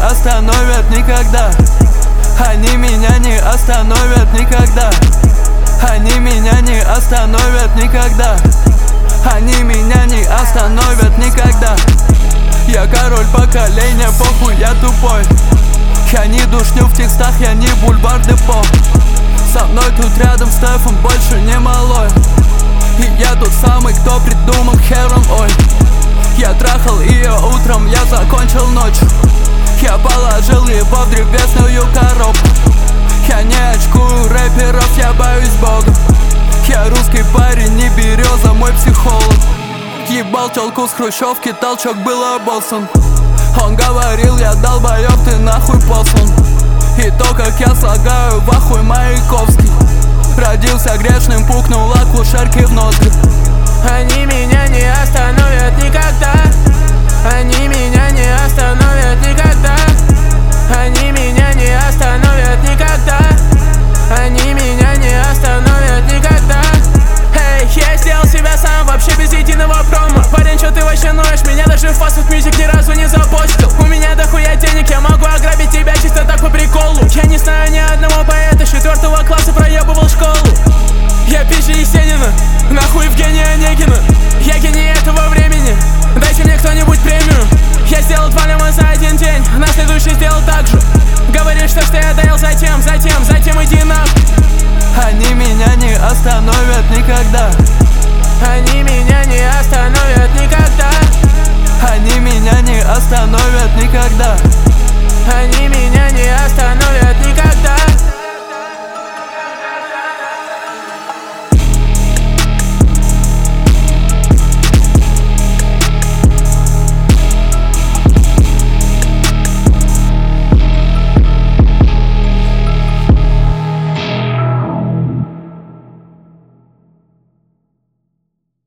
остановят никогда. Они меня не остановят никогда. Они меня не остановят никогда. Они меня не остановят никогда. Я король поколения, похуй, я тупой. Я не душню в текстах, я не бульвар Депо. Со мной тут рядом Стефан, больше не малой. И я тот самый, кто придумал хером, ой. Я трахал ее утром, я закончил ночь. Я положил его в древесную коробку. Я не очкую рэперов, я боюсь Бога. Я русский парень, не береза, мой психолог. Ебал тёлку с хрущевки, толчок был обоссан. Он говорил, я долбоёб, ты нахуй послан. И то, как я слагаю, в ахуй Маяковский. Родился грешным, пукнул акушерки в ноздри. Они меня не остановят никогда. Они меня не остановят никогда. Они меня не остановят никогда. Они меня не остановят никогда. Эй, я сделал себя сам, вообще без единого промо. Парень, чё ты вообще ноешь? Меня даже в Fast Food Music ни разу не запостил. У меня дохуя денег, я могу ограбить тебя чисто так по приколу. Я не знаю ни одного поэта, с 4 класса проебывал школу. Я пизже Есенина, нахуй Евгения Онегина. Я гений этого времени, дайте мне кто-нибудь премию. Я сделал 2 ляма за один день, на следующий сделал так же. Говоришь, что я доел затем иди нахуй. Они меня не остановят никогда. Они меня не остановят никогда. Они меня не остановят никогда.